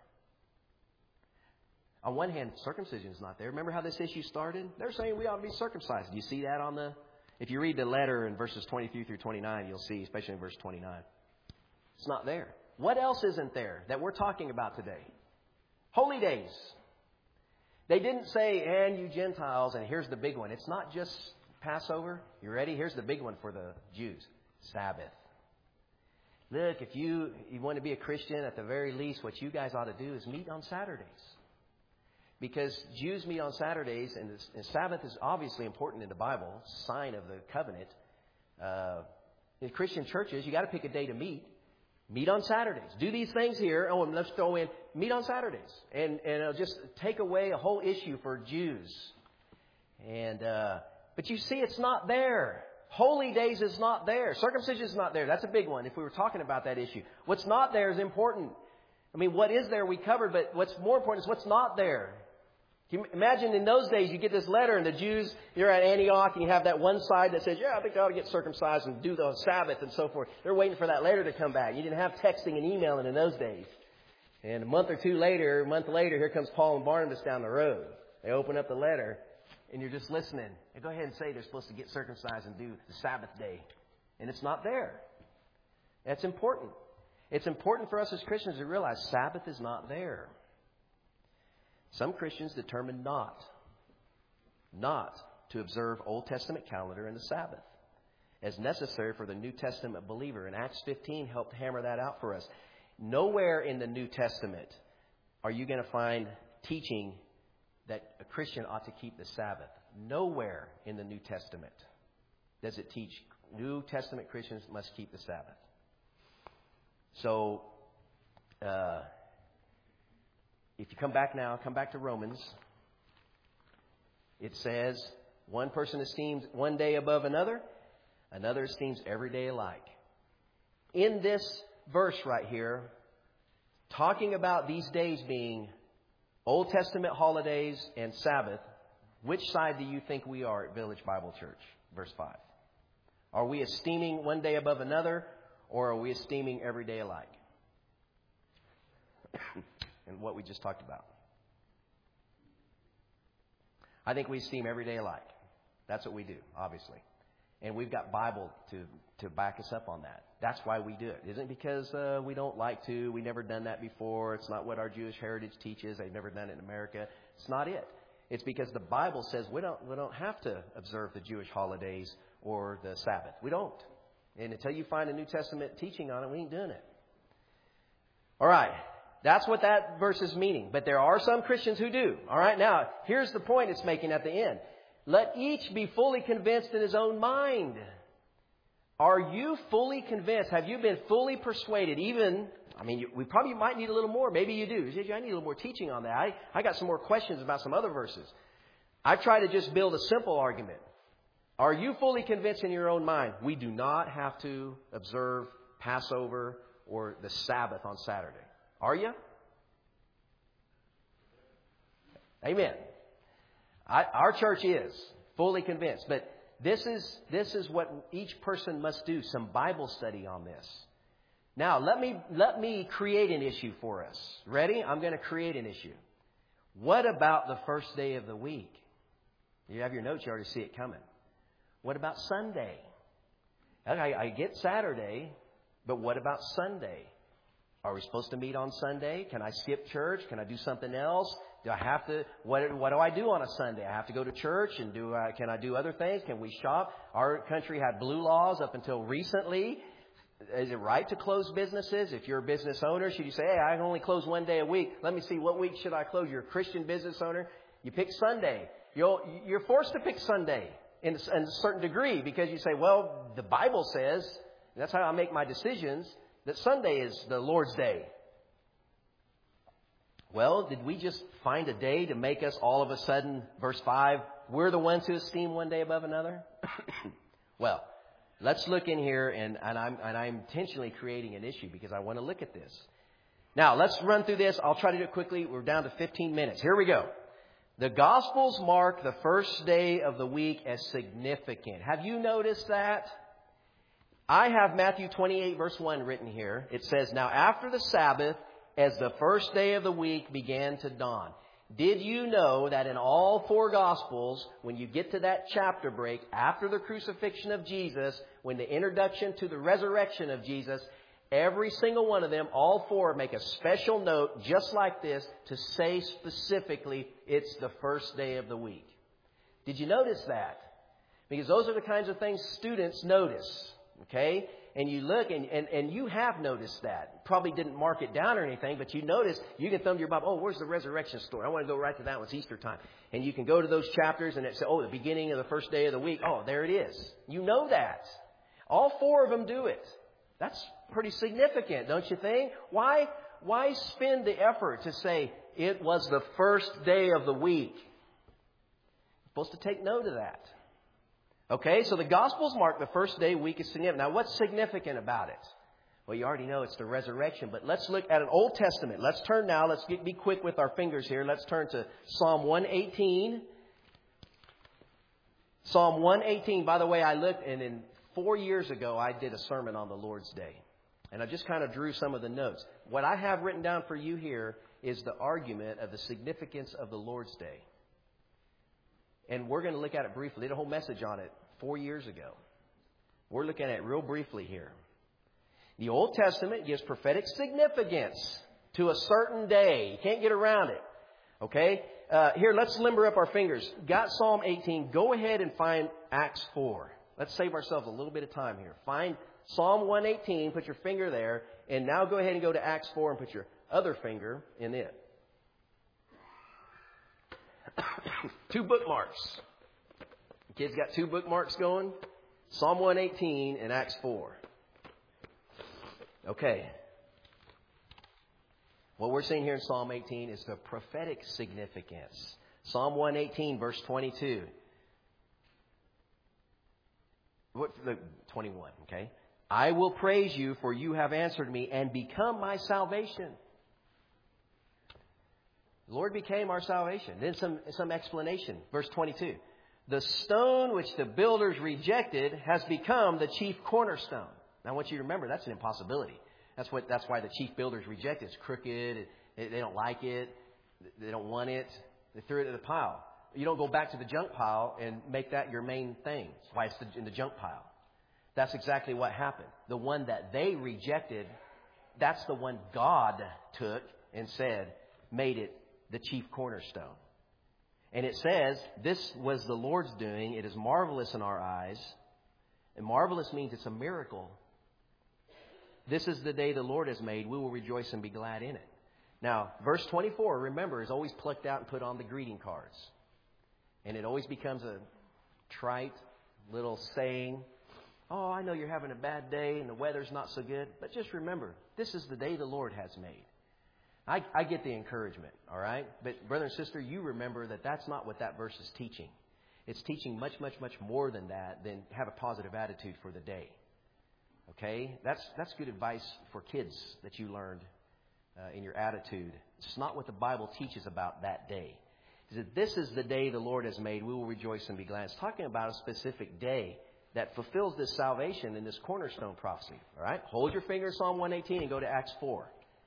On one hand, circumcision is not there. Remember how this issue started? They're saying we ought to be circumcised. Do you see that if you read the letter in verses 23 through 29, you'll see, especially in verse 29. It's not there. What else isn't there that we're talking about today? Holy days. They didn't say, and you Gentiles, and here's the big one. It's not just Passover. You ready? Here's the big one for the Jews. Sabbath. Look, if you want to be a Christian, at the very least, what you guys ought to do is meet on Saturdays. Because Jews meet on Saturdays, and Sabbath is obviously important in the Bible, sign of the covenant. In Christian churches, you got to pick a day to meet. Meet on Saturdays. Do these things here. Oh, and let's throw in meet on Saturdays. And it'll just take away a whole issue for Jews. But you see, it's not there. Holy days is not there. Circumcision is not there. That's a big one if we were talking about that issue. What's not there is important. I mean, what is there we covered, but what's more important is what's not there. Can you imagine in those days you get this letter and the Jews, you're at Antioch and you have that one side that says, yeah, I think they ought to get circumcised and do the Sabbath and so forth. They're waiting for that letter to come back. You didn't have texting and emailing in those days. And a month later, here comes Paul and Barnabas down the road. They open up the letter and you're just listening. And go ahead and say they're supposed to get circumcised and do the Sabbath day. And it's not there. That's important. It's important for us as Christians to realize Sabbath is not there. Some Christians determined not to observe Old Testament calendar and the Sabbath as necessary for the New Testament believer. And Acts 15 helped hammer that out for us. Nowhere in the New Testament are you going to find teaching that a Christian ought to keep the Sabbath. Nowhere in the New Testament does it teach New Testament Christians must keep the Sabbath. So, if you come back to Romans. It says, one person esteems one day above another, another esteems every day alike. In this verse right here, talking about these days being Old Testament holidays and Sabbath, which side do you think we are at Village Bible Church? Verse 5. Are we esteeming one day above another, or are we esteeming every day alike? And what we just talked about. I think we esteem every day alike. That's what we do, obviously. And we've got Bible to back us up on that. That's why we do it. It isn't because we don't like to. We've never done that before. It's not what our Jewish heritage teaches. They've never done it in America. It's not it. It's because the Bible says we don't have to observe the Jewish holidays or the Sabbath. We don't. And until you find a New Testament teaching on it, we ain't doing it. All right. That's what that verse is meaning. But there are some Christians who do. All right. Now, here's the point it's making at the end. Let each be fully convinced in his own mind. Are you fully convinced? Have you been fully persuaded? We probably might need a little more. Maybe you do. I need a little more teaching on that. I got some more questions about some other verses. I've tried to just build a simple argument. Are you fully convinced in your own mind? We do not have to observe Passover or the Sabbath on Saturday. Are you? Amen. Our church is fully convinced. But this is what each person must do, some Bible study on this. Now, let me create an issue for us. Ready? I'm going to create an issue. What about the first day of the week? You have your notes, you already see it coming. What about Sunday? I get Saturday, but what about Sunday? Are we supposed to meet on Sunday? Can I skip church? Can I do something else? Do I have to? What do I do on a Sunday? I have to go to church, and can I do other things? Can we shop? Our country had blue laws up until recently. Is it right to close businesses? If you're a business owner, should you say, hey, I can only close one day a week. Let me see, what week should I close? You're a Christian business owner. You pick Sunday. You're forced to pick Sunday in a certain degree because you say, well, the Bible says, and that's how I make my decisions, that Sunday is the Lord's Day. Well, did we just find a day to make us all of a sudden, verse 5, we're the ones who esteem one day above another? Well, let's look in here, and I'm intentionally creating an issue because I want to look at this. Now, let's run through this. I'll try to do it quickly. We're down to 15 minutes. Here we go. The Gospels mark the first day of the week as significant. Have you noticed that? I have Matthew 28, verse 1 written here. It says, now after the Sabbath, as the first day of the week began to dawn. Did you know that in all four Gospels, when you get to that chapter break, after the crucifixion of Jesus, when the introduction to the resurrection of Jesus, every single one of them, all four, make a special note just like this to say specifically it's the first day of the week. Did you notice that? Because those are the kinds of things students notice. Okay? And you look and you have noticed that. Probably didn't mark it down or anything, but you notice, you can thumb to your Bible, oh, where's the resurrection story? I want to go right to that one. It's Easter time. And you can go to those chapters and it says, oh, the beginning of the first day of the week. Oh, there it is. You know that. All four of them do it. That's pretty significant, don't you think? Why spend the effort to say it was the first day of the week? You're supposed to take note of that. Okay, so the Gospels mark the first day week is significant. Now, what's significant about it? Well, you already know it's the resurrection, but let's look at an Old Testament. Let's turn now. Let's be quick with our fingers here. Let's turn to Psalm 118. Psalm 118, by the way, I looked, and 4 years ago, I did a sermon on the Lord's Day. And I just kind of drew some of the notes. What I have written down for you here is the argument of the significance of the Lord's Day. And we're going to look at it briefly. I did a whole message on it 4 years ago. We're looking at it real briefly here. The Old Testament gives prophetic significance to a certain day. You can't get around it. Okay? Here, let's limber up our fingers. Got Psalm 18. Go ahead and find Acts 4. Let's save ourselves a little bit of time here. Find Psalm 118. Put your finger there. And now go ahead and go to Acts 4 and put your other finger in it. Two bookmarks. Kids got two bookmarks going? Psalm 118 and Acts 4. Okay. What we're seeing here in Psalm 18 is the prophetic significance. Psalm 118, verse 22. 21, okay? I will praise you, for you have answered me and become my salvation. The Lord became our salvation. Then some explanation. Verse 22. The stone which the builders rejected has become the chief cornerstone. Now, I want you to remember that's an impossibility. That's why the chief builders reject it. It's crooked. They don't like it. They don't want it. They threw it in the pile. You don't go back to the junk pile and make that your main thing. That's why it's in the junk pile. That's exactly what happened. The one that they rejected, that's the one God took and said, made it the chief cornerstone. And it says, this was the Lord's doing. It is marvelous in our eyes. And marvelous means it's a miracle. This is the day the Lord has made. We will rejoice and be glad in it. Now, verse 24, remember, is always plucked out and put on the greeting cards. And it always becomes a trite little saying. Oh, I know you're having a bad day and the weather's not so good. But just remember, this is the day the Lord has made. I get the encouragement, all right? But brother and sister, you remember that that's not what that verse is teaching. It's teaching much, much, much more than that, than have a positive attitude for the day. Okay? That's good advice for kids that you learned in your attitude. It's not what the Bible teaches about that day. It says, this is the day the Lord has made. We will rejoice and be glad. It's talking about a specific day that fulfills this salvation in this cornerstone prophecy. All right? Hold your finger in Psalm 118 and go to Acts 4.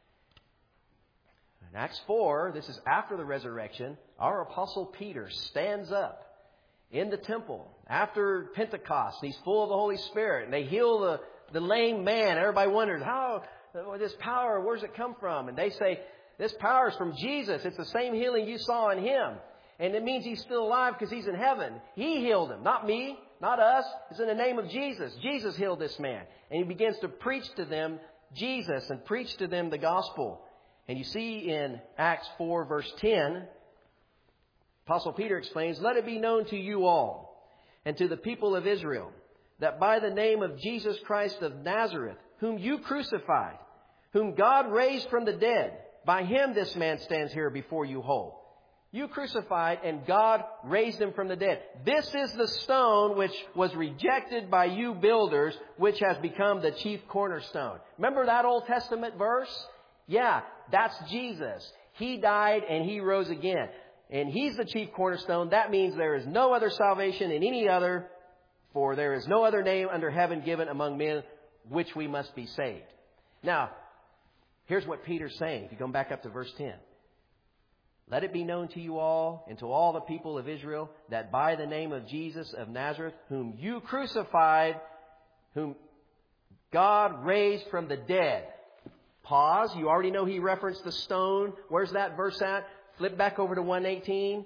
In Acts 4, this is after the resurrection, our apostle Peter stands up in the temple after Pentecost. He's full of the Holy Spirit. And they heal the lame man. Everybody wonders, how this power, where's it come from? And they say, this power is from Jesus. It's the same healing you saw in him. And it means he's still alive because he's in heaven. He healed him, not me, not us. It's in the name of Jesus. Jesus healed this man. And he begins to preach to them Jesus and preach to them the gospel. And you see in Acts 4, verse 10, Apostle Peter explains, let it be known to you all and to the people of Israel that by the name of Jesus Christ of Nazareth, whom you crucified, whom God raised from the dead, by him this man stands here before you whole. You crucified and God raised him from the dead. This is the stone which was rejected by you builders, which has become the chief cornerstone. Remember that Old Testament verse? Yeah, that's Jesus. He died and he rose again. And he's the chief cornerstone. That means there is no other salvation in any other, for there is no other name under heaven given among men which we must be saved. Now, here's what Peter's saying. If you come back up to verse 10. Let it be known to you all and to all the people of Israel that by the name of Jesus of Nazareth, whom you crucified, whom God raised from the dead. Pause. You already know he referenced the stone. Where's that verse at? Flip back over to 118.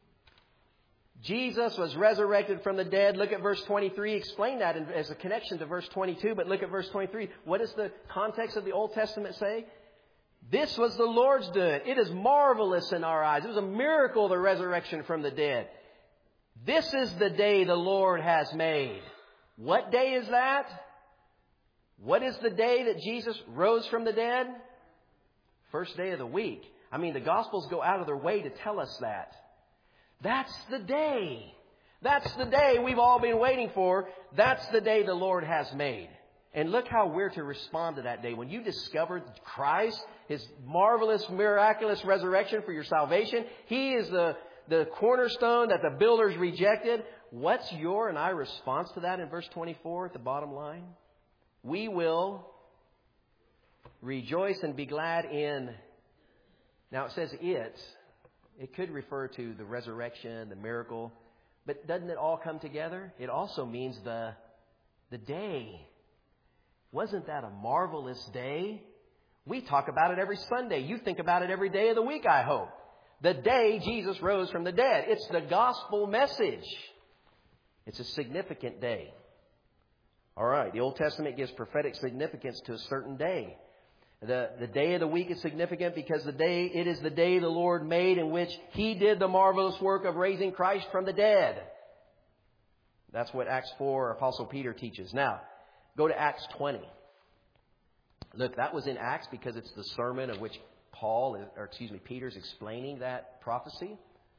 Jesus was resurrected from the dead. Look at verse 23. Explain that as a connection to verse 22. But look at verse 23. What does the context of the Old Testament say? This was the Lord's doing. It is marvelous in our eyes. It was a miracle, the resurrection from the dead. This is the day the Lord has made. What day is that? What is the day that Jesus rose from the dead? First day of the week. I mean, the Gospels go out of their way to tell us that. That's the day. That's the day we've all been waiting for. That's the day the Lord has made. And look how we're to respond to that day. When you discover Christ, His marvelous, miraculous resurrection for your salvation, He is the cornerstone that the builders rejected. What's your and I response to that in verse 24 at the bottom line? We will rejoice and be glad in. Now it says it. It could refer to the resurrection, the miracle. But doesn't it all come together? It also means the day. Wasn't that a marvelous day? We talk about it every Sunday. You think about it every day of the week, I hope. The day Jesus rose from the dead. It's the gospel message. It's a significant day. All right, the Old Testament gives prophetic significance to a certain day. The day of the week is significant because it is the day the Lord made in which He did the marvelous work of raising Christ from the dead. That's what Acts 4, Apostle Peter teaches. Now, go to Acts 20. Look, that was in Acts because it's the sermon of which Peter's explaining that prophecy.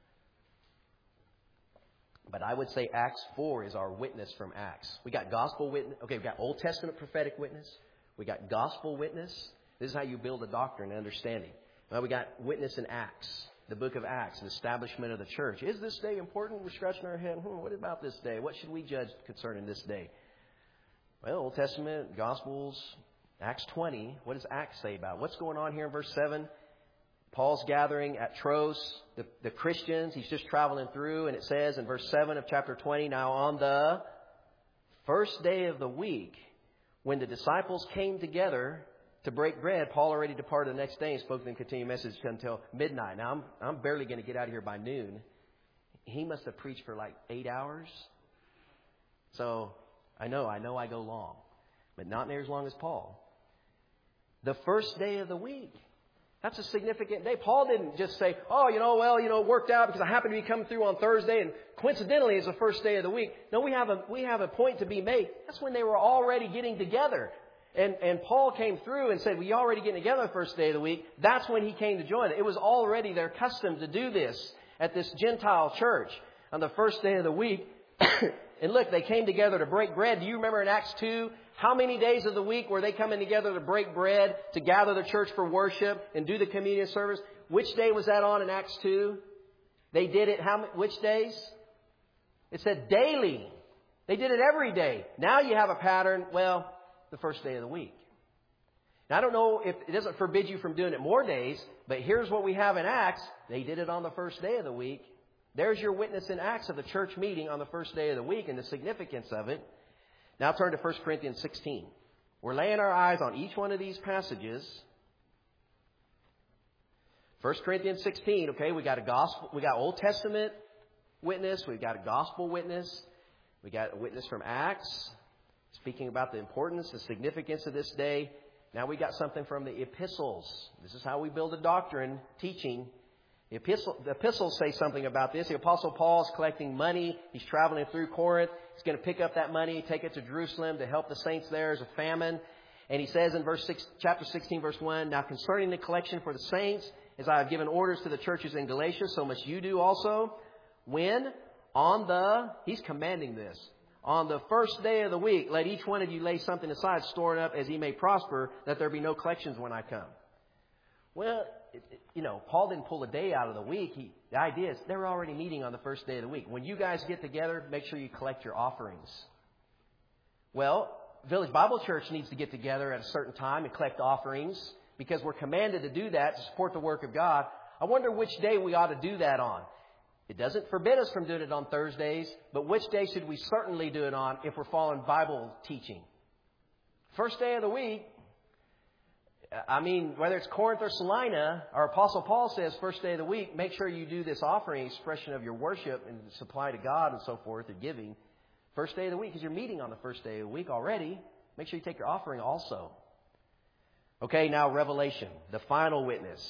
But I would say Acts 4 is our witness from Acts. We got gospel witness. Okay, we got Old Testament prophetic witness. We got gospel witness. This is how you build a doctrine and understanding. Well, we got witness in Acts, the book of Acts, the establishment of the church. Is this day important? We're scratching our head. What about this day? What should we judge concerning this day? Well, Old Testament, Gospels, Acts 20. What does Acts say about it? What's going on here in verse 7? Paul's gathering at Troas, the Christians. He's just traveling through, and it says in verse 7 of chapter 20, now on the first day of the week, when the disciples came together to break bread, Paul already departed the next day and spoke to them, continued message until midnight. Now, I'm barely going to get out of here by noon. He must have preached for like 8 hours. So I know I go long, but not near as long as Paul. The first day of the week. That's a significant day. Paul didn't just say, it worked out because I happened to be coming through on Thursday and coincidentally it's the first day of the week. No, we have a point to be made. That's when they were already getting together. And Paul came through and said, well, you already getting together the first day of the week. That's when he came to join. It was already their custom to do this at this Gentile church on the first day of the week. And look, they came together to break bread. Do you remember in Acts 2, how many days of the week were they coming together to break bread, to gather the church for worship and do the communion service? Which day was that on in Acts 2? They did it which days? It said daily. They did it every day. Now you have a pattern, the first day of the week. Now, I don't know if it doesn't forbid you from doing it more days, but here's what we have in Acts. They did it on the first day of the week. There's your witness in Acts of the church meeting on the first day of the week and the significance of it. Now turn to 1 Corinthians 16. We're laying our eyes on each one of these passages. 1 Corinthians 16, okay, we got Old Testament witness, we've got a gospel witness, we got a witness from Acts, speaking about the importance, the significance of this day. Now we got something from the epistles. This is how we build a doctrine, teaching. The epistles say something about this. The Apostle Paul is collecting money. He's traveling through Corinth. He's going to pick up that money, take it to Jerusalem to help the saints there as a famine. And he says in chapter 16, verse 1, now concerning the collection for the saints, as I have given orders to the churches in Galatia, so must you do also. He's commanding this. On the first day of the week, let each one of you lay something aside, store it up as he may prosper, that there be no collections when I come. Well, Paul didn't pull a day out of the week. The idea is they were already meeting on the first day of the week. When you guys get together, make sure you collect your offerings. Well, Village Bible Church needs to get together at a certain time and collect offerings because we're commanded to do that to support the work of God. I wonder which day we ought to do that on. It doesn't forbid us from doing it on Thursdays, but which day should we certainly do it on if we're following Bible teaching? First day of the week. Whether it's Corinth or Salina, our Apostle Paul says first day of the week, make sure you do this offering, expression of your worship and supply to God and so forth, and giving. First day of the week, because you're meeting on the first day of the week already. Make sure you take your offering also. Okay, now Revelation, the final witness.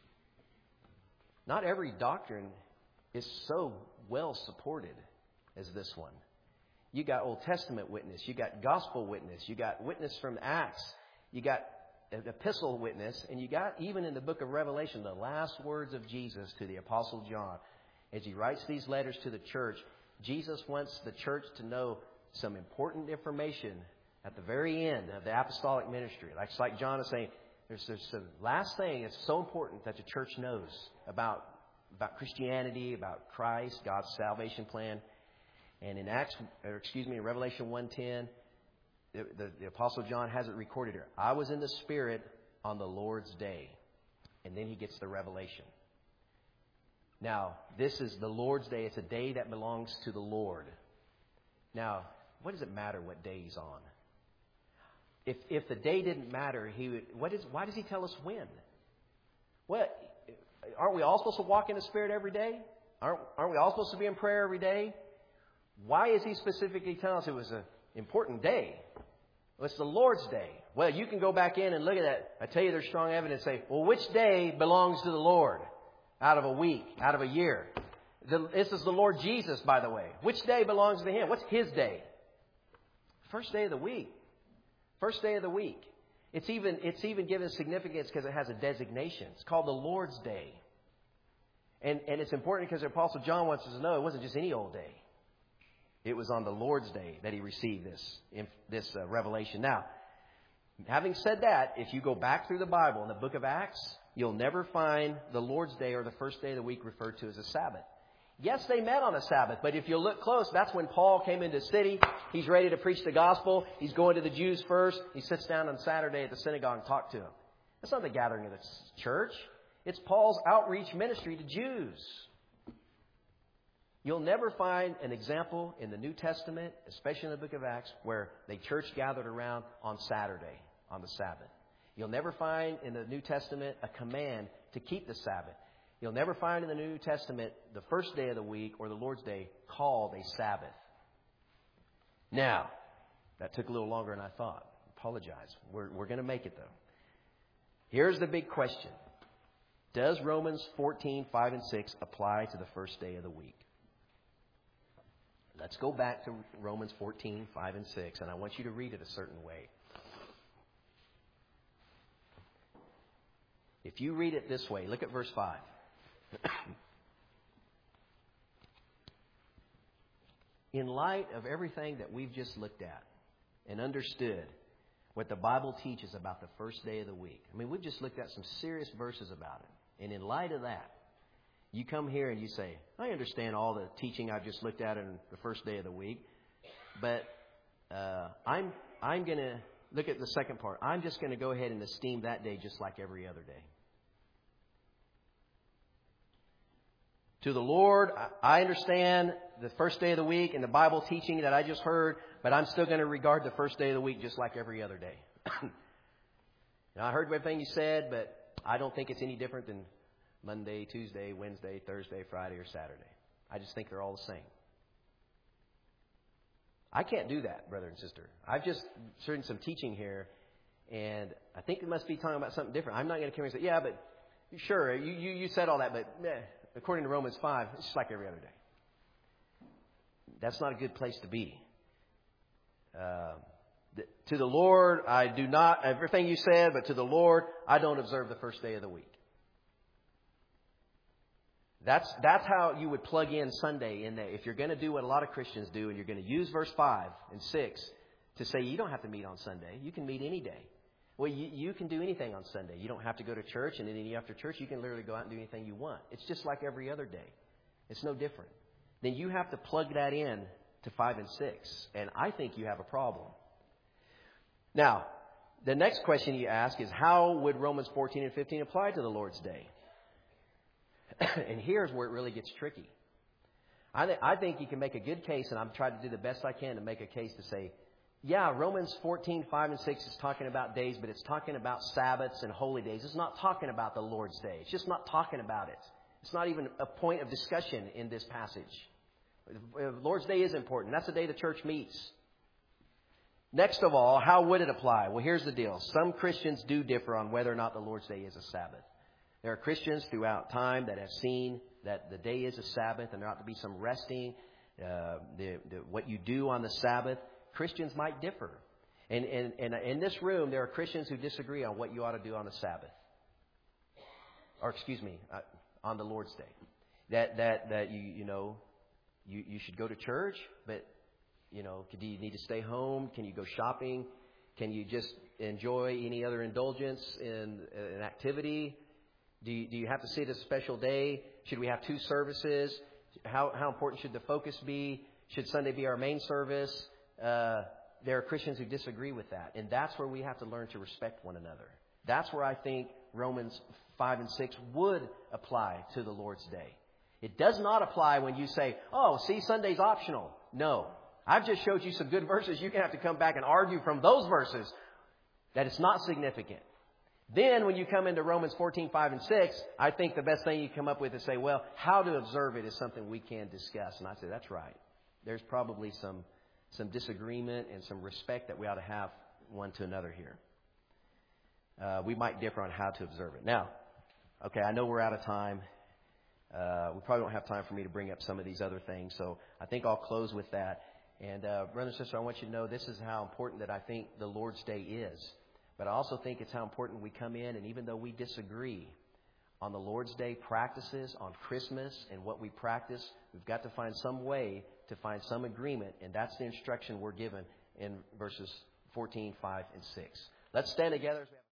Not every doctrine is so well supported as this one. You got Old Testament witness, you got gospel witness, you got witness from Acts, you got an epistle witness, and you got even in the book of Revelation the last words of Jesus to the Apostle John. As he writes these letters to the church, Jesus wants the church to know some important information at the very end of the apostolic ministry. Like John is saying, there's the last thing that's so important that the church knows about Christianity, about Christ, God's salvation plan. And in Revelation 1:10, the Apostle John has it recorded here. I was in the Spirit on the Lord's day. And then he gets the revelation. Now, this is the Lord's day. It's a day that belongs to the Lord. Now, what does it matter what day he's on? If the day didn't matter, why does he tell us when? Aren't we all supposed to walk in the Spirit every day? Aren't we all supposed to be in prayer every day? Why is he specifically telling us it was an important day? Well, it's the Lord's day. Well, you can go back in and look at that. I tell you, there's strong evidence. Say, well, which day belongs to the Lord out of a week, out of a year? This is the Lord Jesus, by the way. Which day belongs to Him? What's His day? First day of the week. First day of the week. It's even given significance because it has a designation. It's called the Lord's Day. And it's important because the Apostle John wants us to know it wasn't just any old day. It was on the Lord's Day that he received this revelation. Now, having said that, if you go back through the Bible in the book of Acts, you'll never find the Lord's Day or the first day of the week referred to as a Sabbath. Yes, they met on a Sabbath, but if you look close, that's when Paul came into the city. He's ready to preach the gospel. He's going to the Jews first. He sits down on Saturday at the synagogue and talks to them. That's not the gathering of the church. It's Paul's outreach ministry to Jews. You'll never find an example in the New Testament, especially in the book of Acts, where the church gathered around on Saturday, on the Sabbath. You'll never find in the New Testament a command to keep the Sabbath. You'll never find in the New Testament the first day of the week or the Lord's Day called a Sabbath. Now, that took a little longer than I thought. Apologize. We're going to make it, though. Here's the big question. Does Romans 14, 5, and 6 apply to the first day of the week? Let's go back to Romans 14, 5, and 6, and I want you to read it a certain way. If you read it this way, look at verse 5. In light of everything that we've just looked at and understood what the Bible teaches about the first day of the week. I mean, we've just looked at some serious verses about it. And in light of that, you come here and you say, I understand all the teaching I've just looked at in the first day of the week, but I'm going to look at the second part. I'm just going to go ahead and esteem that day just like every other day. To the Lord, I understand the first day of the week and the Bible teaching that I just heard, but I'm still going to regard the first day of the week just like every other day. I heard everything you said, but I don't think it's any different than Monday, Tuesday, Wednesday, Thursday, Friday, or Saturday. I just think they're all the same. I can't do that, brother and sister. I've just heard some teaching here, and I think it must be talking about something different. I'm not going to come here and say, yeah, but sure, you said all that, but according to Romans 5, it's just like every other day. That's not a good place to be. To the Lord, I do not, everything you said, but to the Lord, I don't observe the first day of the week. That's how you would plug in Sunday in there. If you're going to do what a lot of Christians do, and you're going to use verse 5 and 6 to say you don't have to meet on Sunday. You can meet any day. Well, you can do anything on Sunday. You don't have to go to church, and then after church, you can literally go out and do anything you want. It's just like every other day. It's no different. Then you have to plug that in to 5 and 6, and I think you have a problem. Now, the next question you ask is, how would Romans 14 and 15 apply to the Lord's Day? And here's where it really gets tricky. I think you can make a good case, and I'm trying to do the best I can to make a case to say, yeah, Romans 14, 5, and 6 is talking about days, but it's talking about Sabbaths and holy days. It's not talking about the Lord's Day. It's just not talking about it. It's not even a point of discussion in this passage. The Lord's Day is important. That's the day the church meets. Next of all, how would it apply? Well, here's the deal. Some Christians do differ on whether or not the Lord's Day is a Sabbath. There are Christians throughout time that have seen that the day is a Sabbath and there ought to be some resting, what you do on the Sabbath. Christians might differ. And in this room, there are Christians who disagree on what you ought to do on the Sabbath. Or, on the Lord's Day. That you should go to church, but, do you need to stay home? Can you go shopping? Can you just enjoy any other indulgence in an activity? Do you have to see it as a special day? Should we have 2 services? How important should the focus be? Should Sunday be our main service? There are Christians who disagree with that. And that's where we have to learn to respect one another. That's where I think Romans 5 and 6 would apply to the Lord's Day. It does not apply when you say, oh, see, Sunday's optional. No. I've just showed you some good verses. You're going to have to come back and argue from those verses that it's not significant. Then when you come into Romans 14, 5, and 6, I think the best thing you come up with is say, well, how to observe it is something we can discuss. And I say, that's right. There's probably some disagreement and some respect that we ought to have one to another here. We might differ on how to observe it. Now, okay, I know we're out of time. We probably don't have time for me to bring up some of these other things, so I think I'll close with that. And brother and sister, I want you to know this is how important that I think the Lord's Day is. But I also think it's how important we come in, and even though we disagree on the Lord's Day practices, on Christmas and what we practice, we've got to find some way to find some agreement, and that's the instruction we're given in verses 14, 5, and 6. Let's stand together as we have